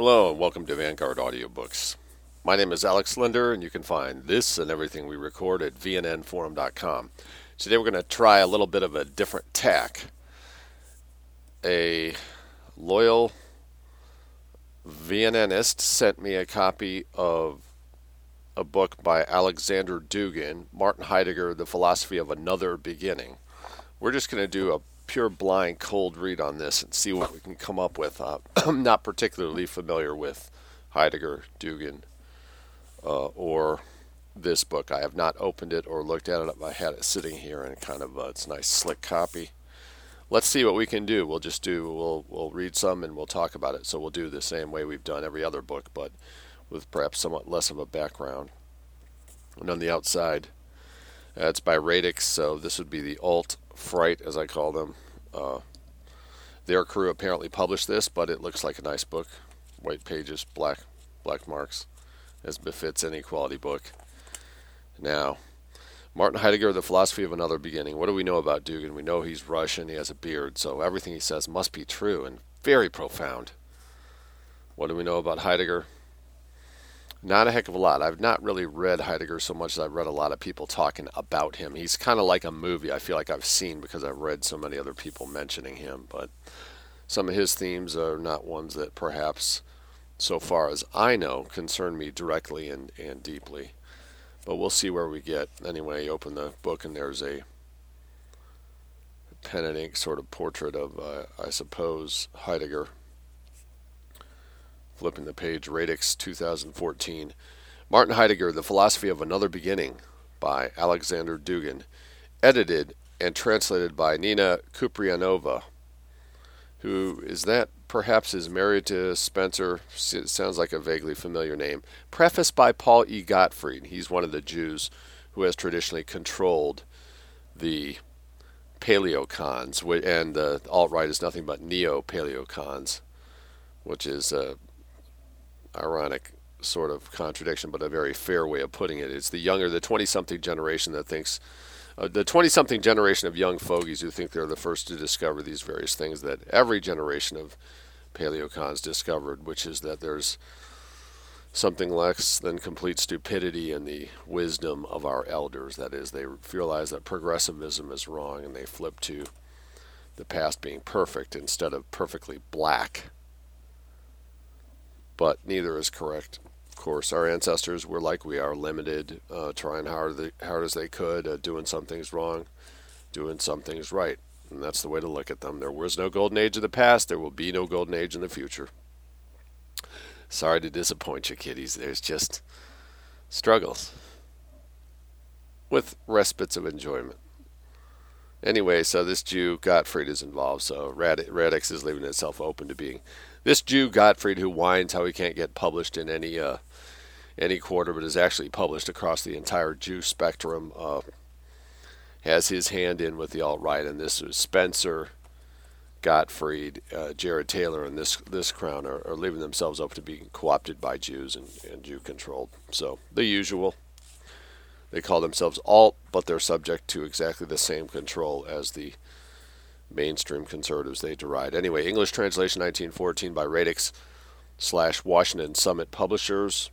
Hello and welcome to Vanguard Audiobooks. My name is Alex Linder, and you can find this and everything we record at vnnforum.com. Today we're going to try a little bit of a different tack. A loyal VNNist sent me a copy of a book by Alexander Dugin, Martin Heidegger, The Philosophy of Another Beginning. We're just going to do a pure blind cold read on this and see what we can come up with. I'm not particularly familiar with Heidegger, Dugin, or this book. I have not opened it or looked at it. I had it sitting here and it's a nice slick copy. Let's see what we can do. We'll read some and we'll talk about it. So we'll do the same way we've done every other book, but with perhaps somewhat less of a background. And on the outside, it's by Radix, so this would be the Alt Fright, as I call them. Their crew apparently published this, but it looks like a nice book. White pages, black marks, as befits any quality book. Now, Martin Heidegger, The Philosophy of Another Beginning. What do we know about Dugin? We know he's Russian, he has a beard, so everything he says must be true and very profound. What do we know about Heidegger? Not a heck of a lot. I've not really read Heidegger so much as I've read a lot of people talking about him. He's kind of like a movie I feel like I've seen because I've read so many other people mentioning him. But some of his themes are not ones that perhaps, so far as I know, concern me directly and deeply. But we'll see where we get. Anyway, you open the book and there's a pen and ink sort of portrait of, I suppose, Heidegger. Flipping the page, Radix 2014. Martin Heidegger, The Philosophy of Another Beginning by Alexander Dugin. Edited and translated by Nina Kuprianova, who is that perhaps is married to Spencer. Sounds like a vaguely familiar name. Preface by Paul E. Gottfried. He's one of the Jews who has traditionally controlled the paleocons, and the alt-right is nothing but neo-paleocons, which is ironic sort of contradiction, but a very fair way of putting it. It's the 20-something generation that thinks, the 20-something generation of young fogies who think they're the first to discover these various things that every generation of paleocons discovered, which is that there's something less than complete stupidity in the wisdom of our elders. That is, they realize that progressivism is wrong and they flip to the past being perfect instead of perfectly black. But neither is correct. Of course, our ancestors were like we are, limited, trying hard as they could, doing some things wrong, doing some things right. And that's the way to look at them. There was no golden age in the past. There will be no golden age in the future. Sorry to disappoint you, kiddies. There's just struggles with respites of enjoyment. Anyway, so this Jew, Gottfried, is involved, so Radix is leaving itself open to being this Jew, Gottfried, who whines how he can't get published in any quarter, but is actually published across the entire Jew spectrum, has his hand in with the alt-right, and this is Spencer, Gottfried, Jared Taylor, and this crown are leaving themselves open to being co-opted by Jews and Jew-controlled. So, the usual. They call themselves alt, but they're subject to exactly the same control as the mainstream conservatives they deride. Anyway, English translation 1914 by Radix / Washington Summit Publishers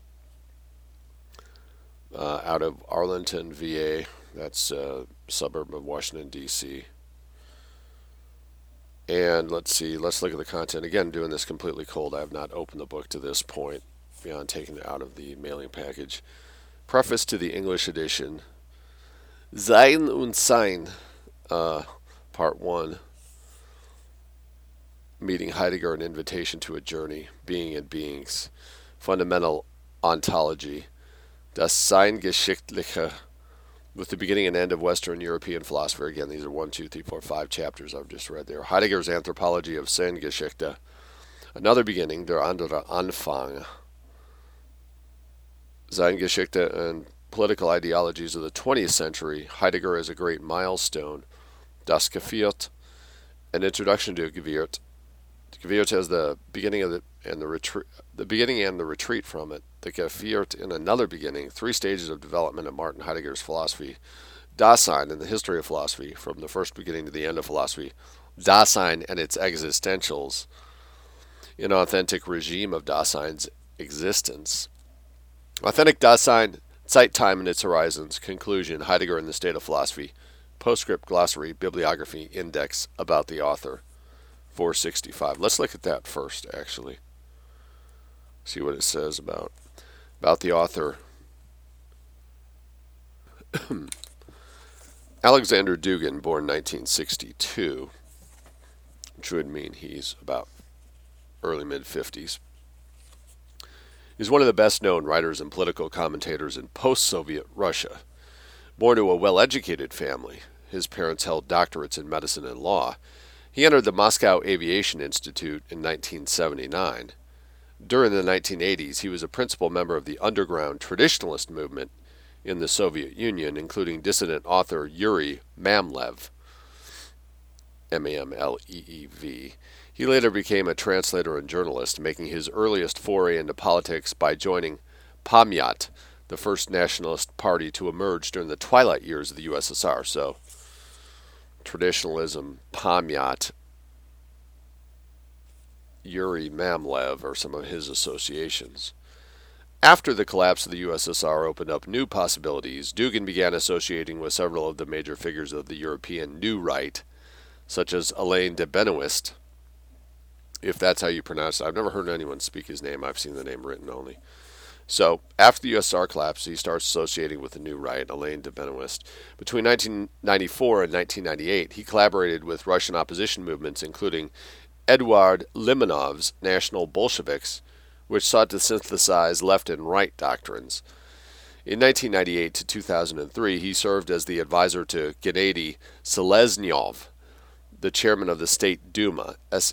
out of Arlington, VA. That's a suburb of Washington, D.C. And let's look at the content. Again, doing this completely cold. I have not opened the book to this point beyond taking it out of the mailing package. Preface to the English edition. Sein und Sein, Part 1. Meeting Heidegger, an invitation to a journey. Being and beings. Fundamental ontology. Das Sein-Geschichtliche. With the beginning and end of Western European philosophy. Again, these are 1, 2, 3, 4, 5 chapters I've just read there. Heidegger's Anthropology of Sein-Geschichte. Another beginning, der andere Anfang. Sein-Geschichte and political ideologies of the 20th century. Heidegger as a great milestone. Das Geviert. An introduction to Geviert. Geviert has the beginning of the beginning and the retreat from it. The Geviert in another beginning. 3 stages of development of Martin Heidegger's philosophy. Dasein in the history of philosophy, from the first beginning to the end of philosophy. Dasein and its existentials. inauthentic regime of Dasein's existence. Authentic Dasein, Zeit, Time, and its Horizons. Conclusion, Heidegger and the State of Philosophy. Postscript, Glossary, Bibliography, Index, About the Author. 465. Let's look at that first, actually. See what it says about the author. Alexander Dugin, born 1962, which would mean he's about early mid-50s. He's one of the best-known writers and political commentators in post-Soviet Russia. Born to a well-educated family, his parents held doctorates in medicine and law. He entered the Moscow Aviation Institute in 1979. During the 1980s, he was a principal member of the underground traditionalist movement in the Soviet Union, including dissident author Yuri Mamlev, M-A-M-L-E-E-V. He later became a translator and journalist, making his earliest foray into politics by joining Pamyat, the first nationalist party to emerge during the twilight years of the USSR. So, traditionalism, Pamyat, Yuri Mamlev are some of his associations. After the collapse of the USSR opened up new possibilities, Dugin began associating with several of the major figures of the European New Right, such as Alain de Benoist, if that's how you pronounce it. I've never heard anyone speak his name. I've seen the name written only. So, after the USSR collapsed, he starts associating with the New Right, Alain de Benoist. Between 1994 and 1998, he collaborated with Russian opposition movements, including Eduard Limanov's National Bolsheviks, which sought to synthesize left and right doctrines. In 1998 to 2003, he served as the advisor to Gennady Seleznyov, the chairman of the State Duma,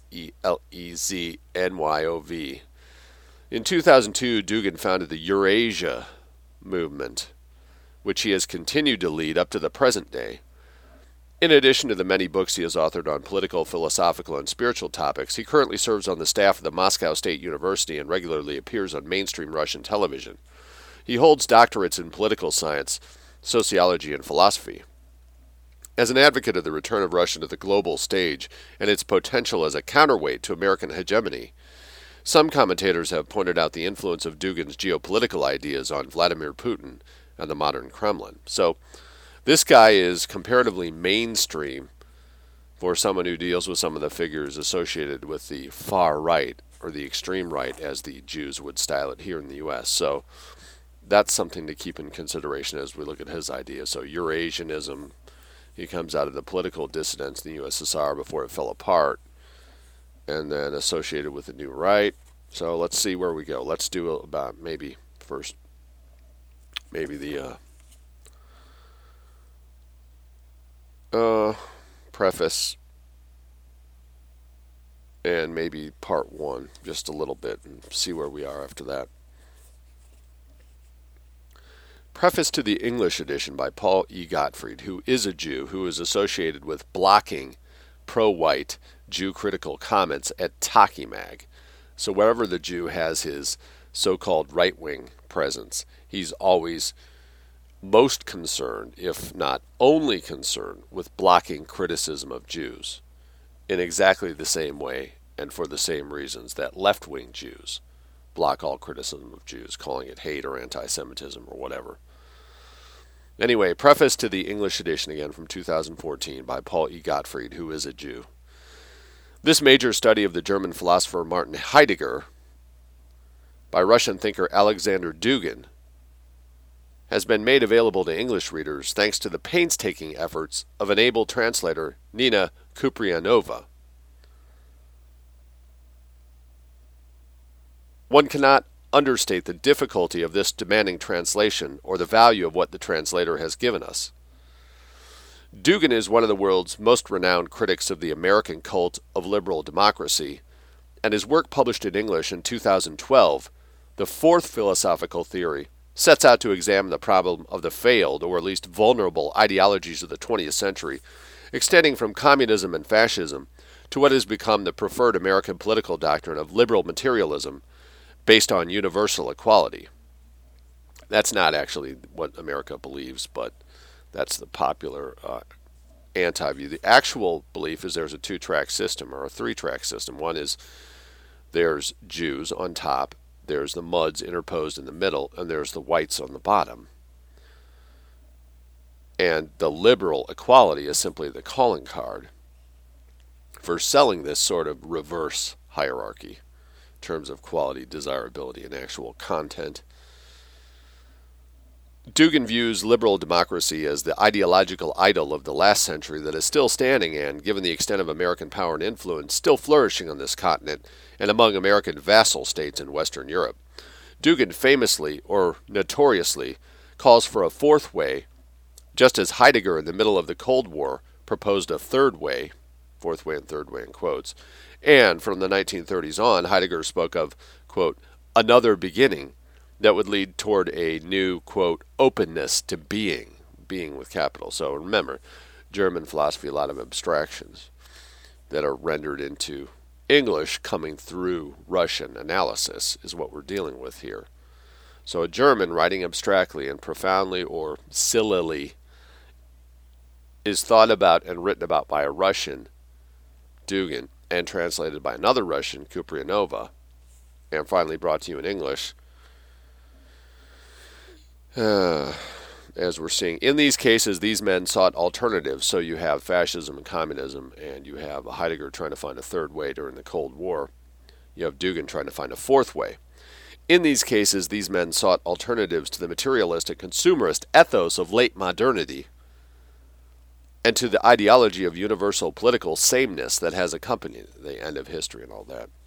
Seleznyov. In 2002, Dugin founded the Eurasia movement, which he has continued to lead up to the present day. In addition to the many books he has authored on political, philosophical, and spiritual topics, he currently serves on the staff of the Moscow State University and regularly appears on mainstream Russian television. He holds doctorates in political science, sociology, and philosophy. As an advocate of the return of Russia to the global stage and its potential as a counterweight to American hegemony, some commentators have pointed out the influence of Dugin's geopolitical ideas on Vladimir Putin and the modern Kremlin. So, this guy is comparatively mainstream for someone who deals with some of the figures associated with the far right, or the extreme right, as the Jews would style it here in the U.S. So that's something to keep in consideration as we look at his ideas. So Eurasianism, he comes out of the political dissidents in the USSR before it fell apart, and then associated with the New Right. So let's see where we go. Let's do about maybe first, maybe the preface and maybe part one, just a little bit, and see where we are after that. Preface to the English edition by Paul E. Gottfried, who is a Jew who is associated with blocking pro-white Jew-critical comments at Taki Mag. So wherever the Jew has his so-called right-wing presence, he's always most concerned, if not only concerned, with blocking criticism of Jews in exactly the same way and for the same reasons that left-wing Jews block all criticism of Jews, calling it hate or anti-Semitism or whatever. Anyway, preface to the English edition again from 2014 by Paul E. Gottfried, who is a Jew. This major study of the German philosopher Martin Heidegger by Russian thinker Alexander Dugin has been made available to English readers thanks to the painstaking efforts of an able translator, Nina Kuprianova. One cannot understate the difficulty of this demanding translation or the value of what the translator has given us. Dugin is one of the world's most renowned critics of the American cult of liberal democracy, and his work published in English in 2012, The Fourth Philosophical Theory, sets out to examine the problem of the failed, or at least vulnerable, ideologies of the 20th century, extending from communism and fascism to what has become the preferred American political doctrine of liberal materialism based on universal equality. That's not actually what America believes, but that's the popular anti-view. The actual belief is there's a two-track system or a three-track system. One is There's Jews on top, there's the muds interposed in the middle, and there's the whites on the bottom. And the liberal equality is simply the calling card for selling this sort of reverse hierarchy in terms of quality, desirability, and actual content. Dugin views liberal democracy as the ideological idol of the last century that is still standing and, given the extent of American power and influence, still flourishing on this continent and among American vassal states in Western Europe. Dugin famously, or notoriously, calls for a fourth way, just as Heidegger in the middle of the Cold War proposed a third way, fourth way and third way in quotes, and from the 1930s on, Heidegger spoke of, quote, another beginning, that would lead toward a new, quote, openness to being with capital. So remember, German philosophy, a lot of abstractions that are rendered into English coming through Russian analysis is what we're dealing with here. So a German writing abstractly and profoundly or sillily is thought about and written about by a Russian, Dugin, and translated by another Russian, Kuprianova, and finally brought to you in English, as we're seeing. In these cases, these men sought alternatives. So you have fascism and communism, and you have Heidegger trying to find a third way during the Cold War. You have Dugin trying to find a fourth way. In these cases, these men sought alternatives to the materialistic consumerist ethos of late modernity and to the ideology of universal political sameness that has accompanied the end of history and all that.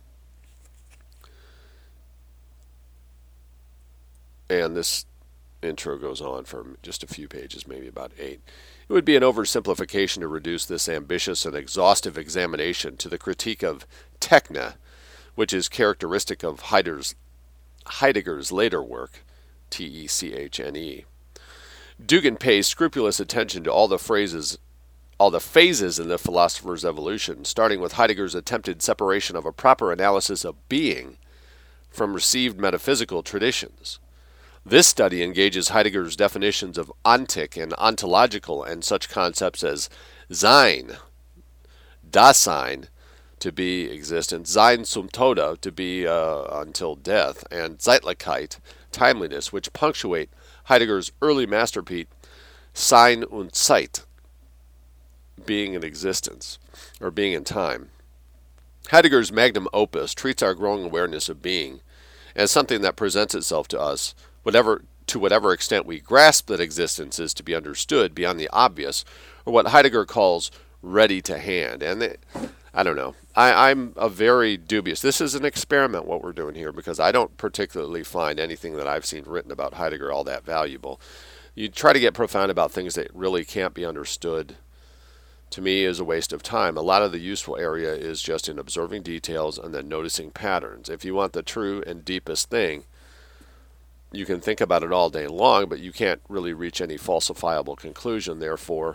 And this intro goes on for just a few pages, maybe about 8. It would be an oversimplification to reduce this ambitious and exhaustive examination to the critique of Techne, which is characteristic of Heidegger's later work, Techne. Dugin pays scrupulous attention to all the phases in the philosopher's evolution, starting with Heidegger's attempted separation of a proper analysis of being from received metaphysical traditions. This study engages Heidegger's definitions of ontic and ontological and such concepts as Sein, Dasein, to be existence, Sein zum Tode, to be until death, and Zeitlichkeit, timeliness, which punctuate Heidegger's early masterpiece, Sein und Zeit, being in existence, or being in time. Heidegger's magnum opus treats our growing awareness of being as something that presents itself to us, to whatever extent we grasp that existence is to be understood beyond the obvious, or what Heidegger calls ready to hand. And I don't know. I'm a very dubious. This is an experiment, what we're doing here, because I don't particularly find anything that I've seen written about Heidegger all that valuable. You try to get profound about things that really can't be understood, to me, is a waste of time. A lot of the useful area is just in observing details and then noticing patterns. If you want the true and deepest thing, you can think about it all day long, but you can't really reach any falsifiable conclusion. Therefore,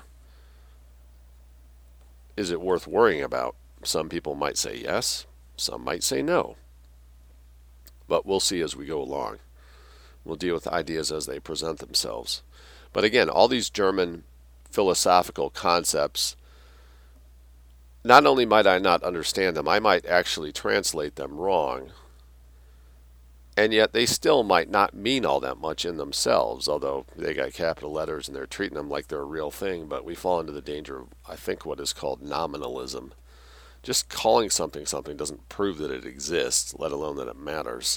is it worth worrying about? Some people might say yes, some might say no. But we'll see as we go along. We'll deal with ideas as they present themselves. But again, all these German philosophical concepts, not only might I not understand them, I might actually translate them wrong. And yet they still might not mean all that much in themselves, although they got capital letters and they're treating them like they're a real thing. But we fall into the danger of, I think, what is called nominalism. Just calling something something doesn't prove that it exists, let alone that it matters.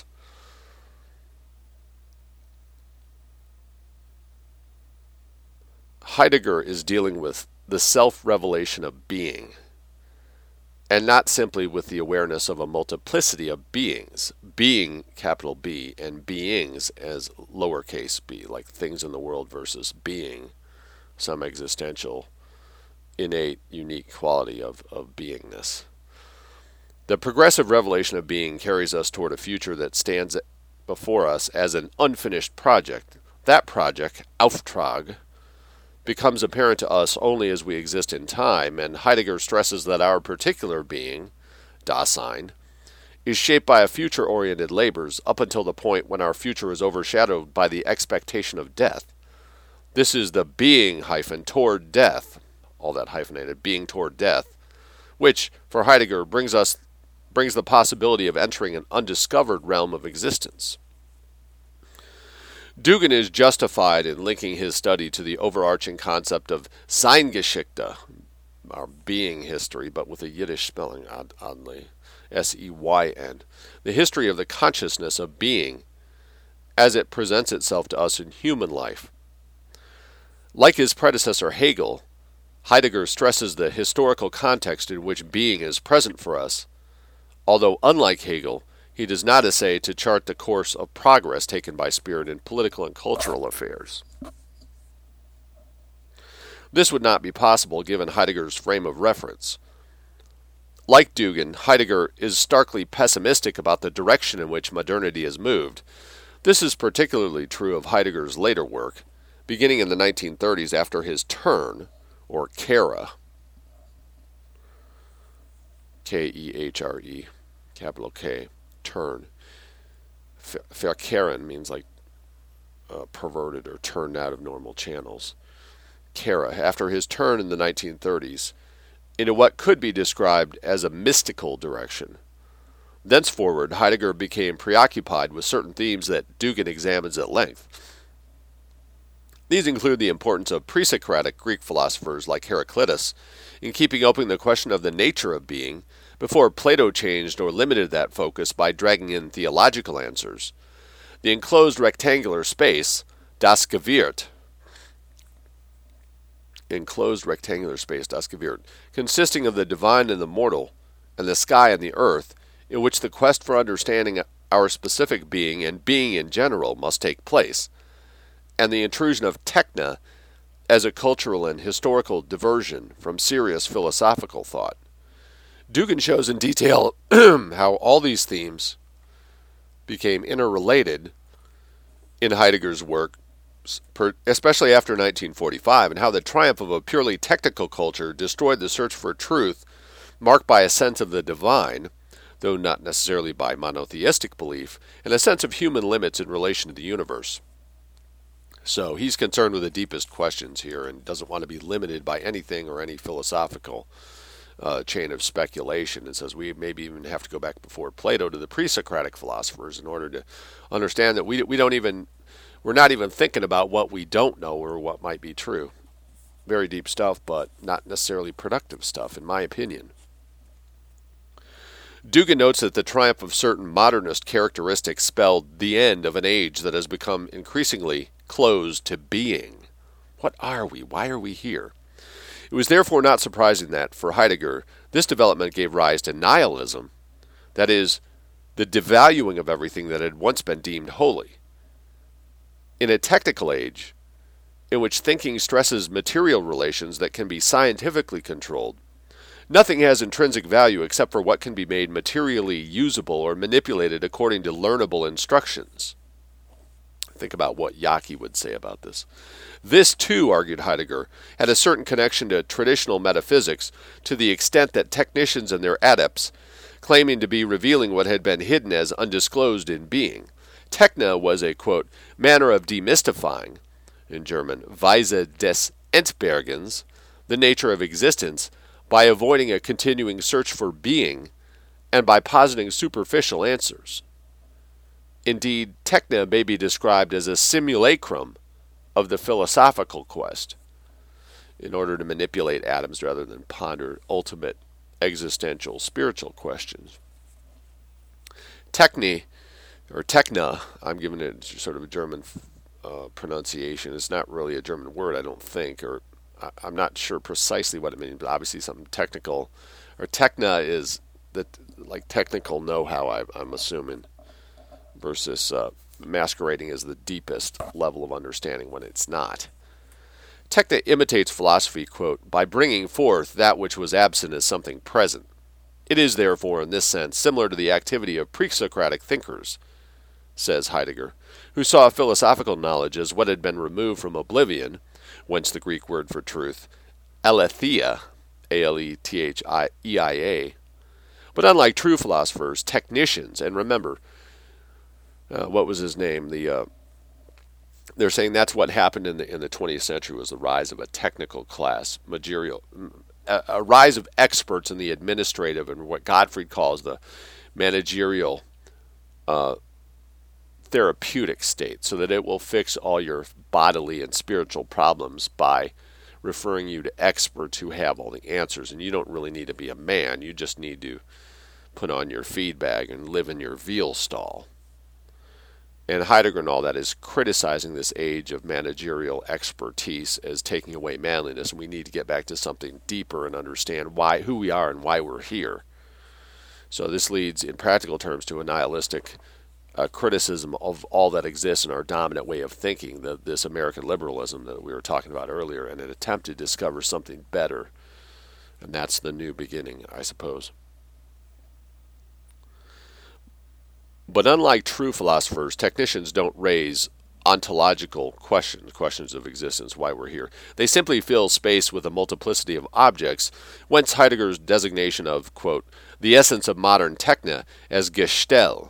Heidegger is dealing with the self-revelation of being, and not simply with the awareness of a multiplicity of beings. Being, capital B, and beings as lowercase b, like things in the world versus being, some existential, innate, unique quality of beingness. The progressive revelation of being carries us toward a future that stands before us as an unfinished project. That project, Auftrag, becomes apparent to us only as we exist in time, and Heidegger stresses that our particular being, Dasein, is shaped by a future-oriented labors up until the point when our future is overshadowed by the expectation of death. This is the being hyphen toward death, all that hyphenated, being toward death, which, for Heidegger, brings brings the possibility of entering an undiscovered realm of existence. Dugin is justified in linking his study to the overarching concept of Seingeschichte, our being history, but with a Yiddish spelling, oddly, S-E-Y-N, the history of the consciousness of being as it presents itself to us in human life. Like his predecessor Hegel, Heidegger stresses the historical context in which being is present for us, although unlike Hegel, he does not essay to chart the course of progress taken by spirit in political and cultural affairs. This would not be possible given Heidegger's frame of reference. Like Dugin, Heidegger is starkly pessimistic about the direction in which modernity has moved. This is particularly true of Heidegger's later work, beginning in the 1930s after his turn, or Kehre, K-E-H-R-E, capital K, turn. Verkehren means like perverted or turned out of normal channels. Kehre, after his turn in the 1930s, into what could be described as a mystical direction. Thenceforward, Heidegger became preoccupied with certain themes that Dugin examines at length. These include the importance of pre-Socratic Greek philosophers like Heraclitus in keeping open the question of the nature of being before Plato changed or limited that focus by dragging in theological answers. The enclosed rectangular space, das Gewirr, consisting of the divine and the mortal, and the sky and the earth, in which the quest for understanding our specific being and being in general must take place, and the intrusion of techne as a cultural and historical diversion from serious philosophical thought. Dugin shows in detail how all these themes became interrelated in Heidegger's work, especially after 1945, and how the triumph of a purely technical culture destroyed the search for truth marked by a sense of the divine, though not necessarily by monotheistic belief, and a sense of human limits in relation to the universe. So he's concerned with the deepest questions here and doesn't want to be limited by anything or any philosophical chain of speculation, and says we maybe even have to go back before Plato to the pre-Socratic philosophers in order to understand that we're not even thinking about what we don't know or what might be true. Very deep stuff, but not necessarily productive stuff, in my opinion. Dugin notes that the triumph of certain modernist characteristics spelled the end of an age that has become increasingly closed to being. What are we? Why are we here? It was therefore not surprising that, for Heidegger, this development gave rise to nihilism, that is, the devaluing of everything that had once been deemed holy. In a technical age, in which thinking stresses material relations that can be scientifically controlled, nothing has intrinsic value except for what can be made materially usable or manipulated according to learnable instructions. Think about what Yaki would say about this. This, too, argued Heidegger, had a certain connection to traditional metaphysics to the extent that technicians and their adepts, claiming to be revealing what had been hidden as undisclosed in being. Techne was a, quote, manner of demystifying, in German, Weise des Entbergens, the nature of existence, by avoiding a continuing search for being and by positing superficial answers. Indeed, techne may be described as a simulacrum of the philosophical quest, in order to manipulate atoms rather than ponder ultimate existential spiritual questions. Techne, or techna, I'm giving it sort of a German pronunciation. It's not really a German word, I don't think, or I'm not sure precisely what it means, but obviously something technical. Or techna is like technical know-how, I'm assuming, versus masquerading as the deepest level of understanding when it's not. Techne imitates philosophy, quote, by bringing forth that which was absent as something present. It is, therefore, in this sense, similar to the activity of pre-Socratic thinkers, says Heidegger, who saw philosophical knowledge as what had been removed from oblivion, whence the Greek word for truth, aletheia, A-L-E-T-H-I-E-I-A. But unlike true philosophers, technicians, and remember, what was his name? They're saying that's what happened in the 20th century was the rise of a technical class, a rise of experts in the administrative and what Gottfried calls the managerial therapeutic state, so that it will fix all your bodily and spiritual problems by referring you to experts who have all the answers. And you don't really need to be a man. You just need to put on your feed bag and live in your veal stall. And Heidegger and all that is criticizing this age of managerial expertise as taking away manliness, and we need to get back to something deeper and understand who we are and why we're here. So this leads, in practical terms, to a nihilistic criticism of all that exists in our dominant way of thinking, this American liberalism that we were talking about earlier, and an attempt to discover something better. And that's the new beginning, I suppose. But unlike true philosophers, technicians don't raise ontological questions of existence, why we're here. They simply fill space with a multiplicity of objects, whence Heidegger's designation of, quote, the essence of modern techne as Gestell,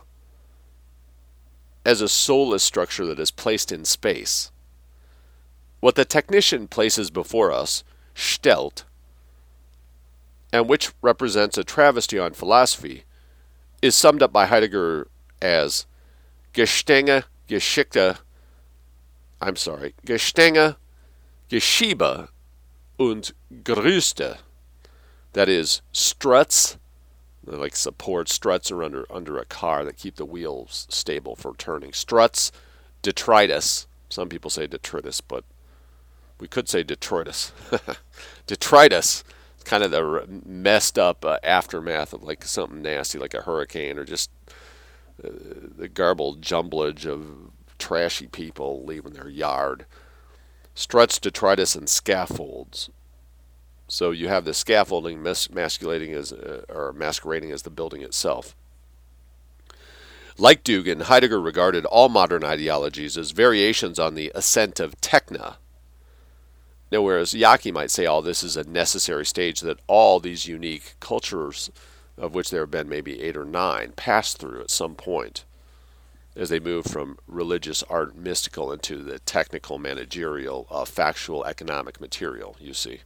as a soulless structure that is placed in space. What the technician places before us, stellt, and which represents a travesty on philosophy, is summed up by Heidegger as Gestänge, Geschichte, Gestänge, Geschiebe und Gerüste. That is, struts, like support struts are under a car that keep the wheels stable for turning. Struts, detritus. Some people say detritus, but we could say detritus. Detritus, kind of the messed up aftermath of like something nasty, like a hurricane, or just the garbled jumblage of trashy people leaving their yard. Struts, detritus, and scaffolds. So you have the scaffolding masquerading as the building itself. Like Dugin, Heidegger regarded all modern ideologies as variations on the ascent of techne. Now, whereas Yaki might say all this is a necessary stage that all these unique cultures, of which there have been maybe 8 or 9, pass through at some point as they move from religious art mystical into the technical, managerial, factual, economic material, you see.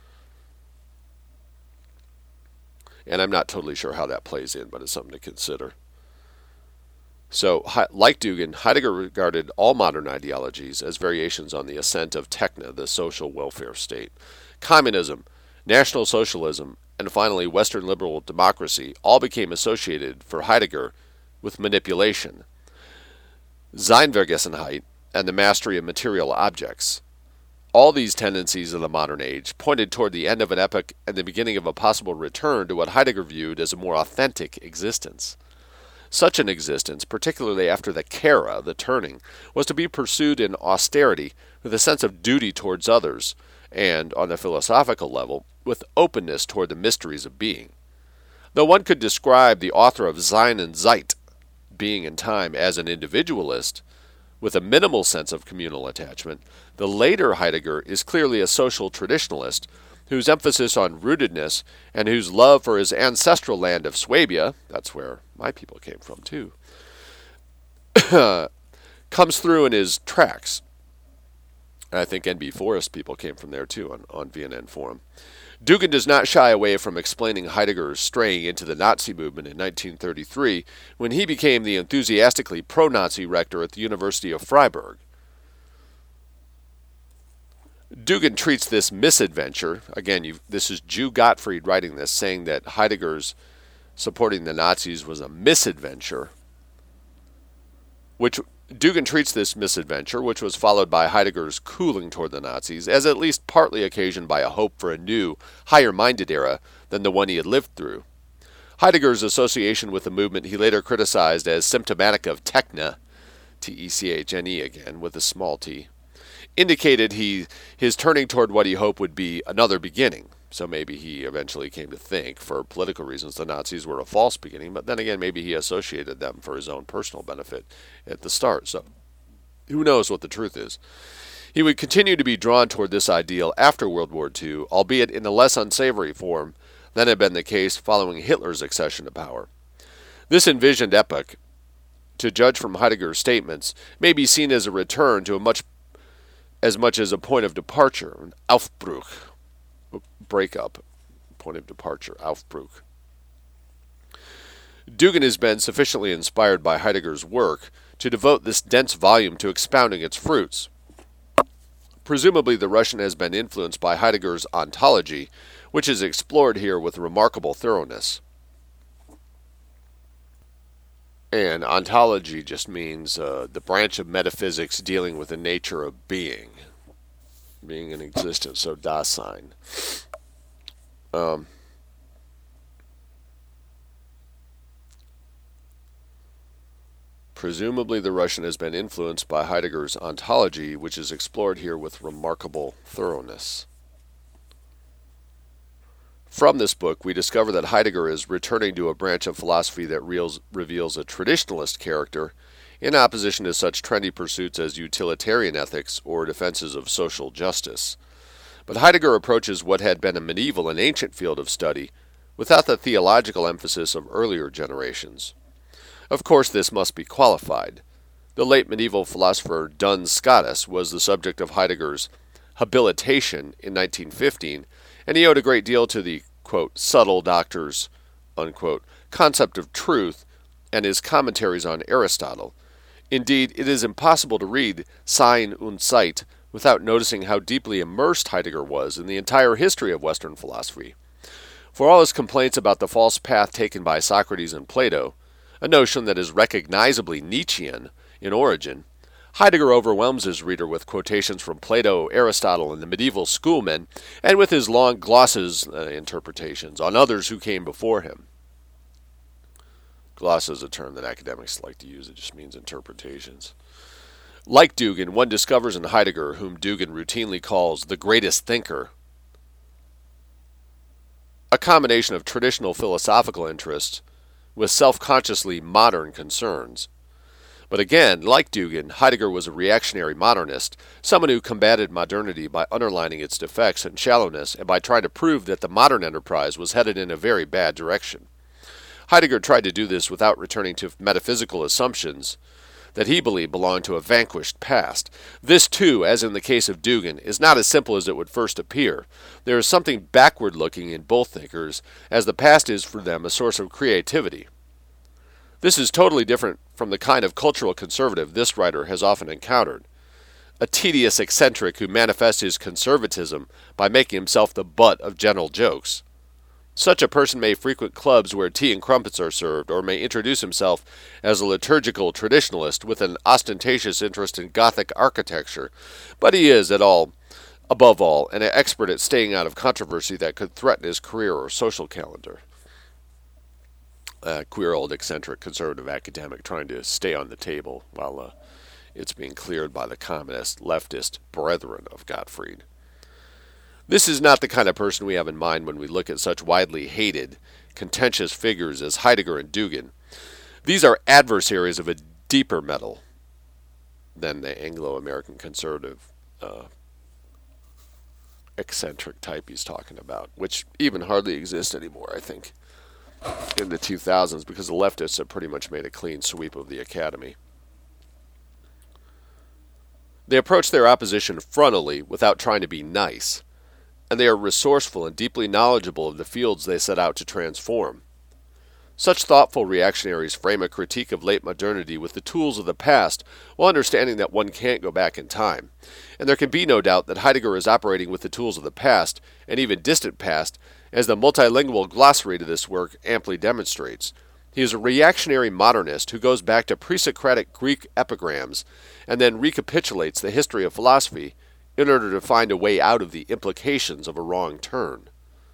And I'm not totally sure how that plays in, but it's something to consider. So, like Dugin, Heidegger regarded all modern ideologies as variations on the ascent of techne, the social welfare state. Communism, National Socialism, and finally Western liberal democracy all became associated for Heidegger with manipulation, Seinvergessenheit, and the mastery of material objects. All these tendencies of the modern age pointed toward the end of an epoch and the beginning of a possible return to what Heidegger viewed as a more authentic existence. Such an existence, particularly after the Kehre, the turning, was to be pursued in austerity with a sense of duty towards others, and, on the philosophical level, with openness toward the mysteries of being. Though one could describe the author of Sein und Zeit, Being and Time, as an individualist, with a minimal sense of communal attachment, the later Heidegger is clearly a social traditionalist whose emphasis on rootedness and whose love for his ancestral land of Swabia, that's where my people came from too, comes through in his tracks. And I think N.B. Forrest people came from there too on VNN Forum. Dugin does not shy away from explaining Heidegger's straying into the Nazi movement in 1933 when he became the enthusiastically pro-Nazi rector at the University of Freiburg. Dugin treats this misadventure, again, this is Jew Gottfried writing this, saying that Heidegger's supporting the Nazis was a misadventure, which Dugin treats this misadventure, which was followed by Heidegger's cooling toward the Nazis, as at least partly occasioned by a hope for a new, higher-minded era than the one he had lived through. Heidegger's association with the movement he later criticized as symptomatic of techne, T-E-C-H-N-E again, with a small t, indicated his turning toward what he hoped would be another beginning. So maybe he eventually came to think, for political reasons, the Nazis were a false beginning, but then again, maybe he associated them for his own personal benefit at the start. So who knows what the truth is. He would continue to be drawn toward this ideal after World War II, albeit in a less unsavory form than had been the case following Hitler's accession to power. This envisioned epoch, to judge from Heidegger's statements, may be seen as a return to as much as a point of departure, an Aufbruch, breakup, point of departure, Aufbruch. Dugin has been sufficiently inspired by Heidegger's work to devote this dense volume to expounding its fruits. Presumably the Russian has been influenced by Heidegger's ontology, which is explored here with remarkable thoroughness. And ontology just means the branch of metaphysics dealing with the nature of being in existence, so Dasein. Presumably the Russian has been influenced by Heidegger's ontology, which is explored here with remarkable thoroughness. From this book, we discover that Heidegger is returning to a branch of philosophy that reveals a traditionalist character in opposition to such trendy pursuits as utilitarian ethics or defenses of social justice. But Heidegger approaches what had been a medieval and ancient field of study without the theological emphasis of earlier generations. Of course, this must be qualified. The late medieval philosopher Duns Scotus was the subject of Heidegger's habilitation in 1915, and he owed a great deal to the, quote, subtle doctor's, unquote, concept of truth and his commentaries on Aristotle. Indeed, it is impossible to read Sein und Zeit without noticing how deeply immersed Heidegger was in the entire history of Western philosophy. For all his complaints about the false path taken by Socrates and Plato, a notion that is recognizably Nietzschean in origin, Heidegger overwhelms his reader with quotations from Plato, Aristotle, and the medieval schoolmen, and with his long glosses, interpretations, on others who came before him. Gloss is a term that academics like to use. It just means interpretations. Like Dugin, one discovers in Heidegger, whom Dugin routinely calls the greatest thinker, a combination of traditional philosophical interests with self-consciously modern concerns. But again, like Dugin, Heidegger was a reactionary modernist, someone who combated modernity by underlining its defects and shallowness and by trying to prove that the modern enterprise was headed in a very bad direction. Heidegger tried to do this without returning to metaphysical assumptions that he believed belonged to a vanquished past. This, too, as in the case of Dugin, is not as simple as it would first appear. There is something backward-looking in both thinkers, as the past is for them a source of creativity. This is totally different from the kind of cultural conservative this writer has often encountered, a tedious eccentric who manifests his conservatism by making himself the butt of gentle jokes. Such a person may frequent clubs where tea and crumpets are served, or may introduce himself as a liturgical traditionalist with an ostentatious interest in Gothic architecture, but he is, above all, an expert at staying out of controversy that could threaten his career or social calendar. Queer old eccentric conservative academic trying to stay on the table while it's being cleared by the communist leftist brethren of Gottfried. This is not the kind of person we have in mind when we look at such widely hated, contentious figures as Heidegger and Dugin. These are adversaries of a deeper metal than the Anglo-American conservative eccentric type he's talking about, which even hardly exists anymore, I think, in the 2000s, because the leftists have pretty much made a clean sweep of the academy. They approach their opposition frontally without trying to be nice, and they are resourceful and deeply knowledgeable of the fields they set out to transform. Such thoughtful reactionaries frame a critique of late modernity with the tools of the past, while understanding that one can't go back in time. And there can be no doubt that Heidegger is operating with the tools of the past, and even distant past, as the multilingual glossary to this work amply demonstrates. He is a reactionary modernist who goes back to pre-Socratic Greek epigrams and then recapitulates the history of philosophy in order to find a way out of the implications of a wrong turn.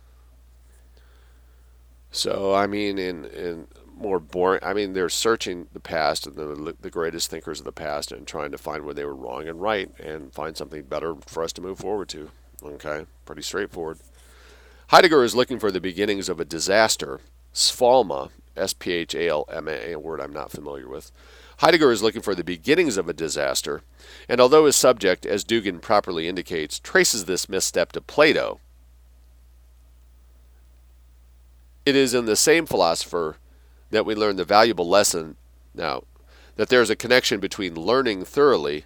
So, in more boring, they're searching the past and the greatest thinkers of the past and trying to find where they were wrong and right and find something better for us to move forward to. Okay, pretty straightforward. Heidegger is looking for the beginnings of a disaster, sphalma, S-P-H-A-L-M-A, a word I'm not familiar with. Heidegger is looking for the beginnings of a disaster, and although his subject, as Dugin properly indicates, traces this misstep to Plato, it is in the same philosopher that we learn the valuable lesson, now, that there is a connection between learning thoroughly,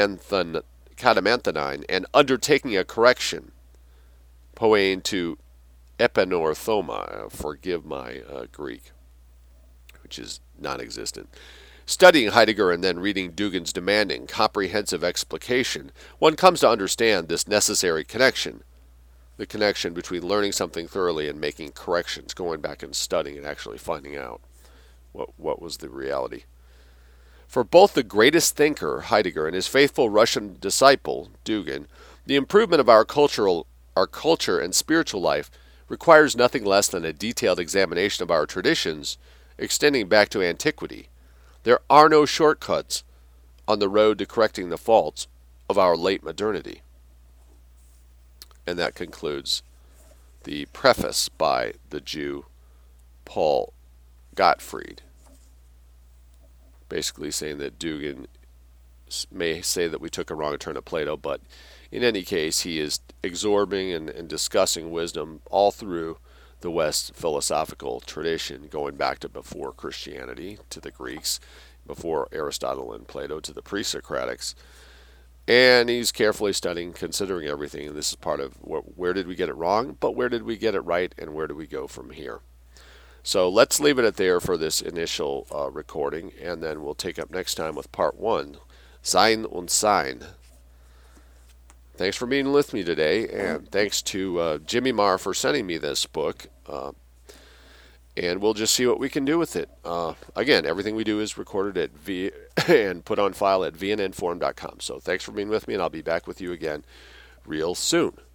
katamanthenein, and undertaking a correction, poein to epinorthoma. Forgive my Greek, which is non-existent. Studying Heidegger and then reading Dugin's demanding, comprehensive explication, one comes to understand this necessary connection, the connection between learning something thoroughly and making corrections, going back and studying and actually finding out what was the reality. For both the greatest thinker, Heidegger, and his faithful Russian disciple, Dugin, the improvement of our culture and spiritual life requires nothing less than a detailed examination of our traditions extending back to antiquity. There are no shortcuts on the road to correcting the faults of our late modernity. And that concludes the preface by the Jew Paul Gottfried, basically saying that Dugin may say that we took a wrong turn at Plato, but in any case, he is absorbing and discussing wisdom all through the West philosophical tradition, going back to before Christianity, to the Greeks, before Aristotle and Plato, to the pre-Socratics. And he's carefully studying, considering everything, and this is part of where did we get it wrong, but where did we get it right, and where do we go from here? So let's leave it at there for this initial recording, and then we'll take up next time with part 1, Sein und Sein. Thanks for being with me today, and thanks to Jimmy Marr for sending me this book. And we'll just see what we can do with it. Again, everything we do is recorded at and put on file at vnnforum.com. So thanks for being with me, and I'll be back with you again real soon.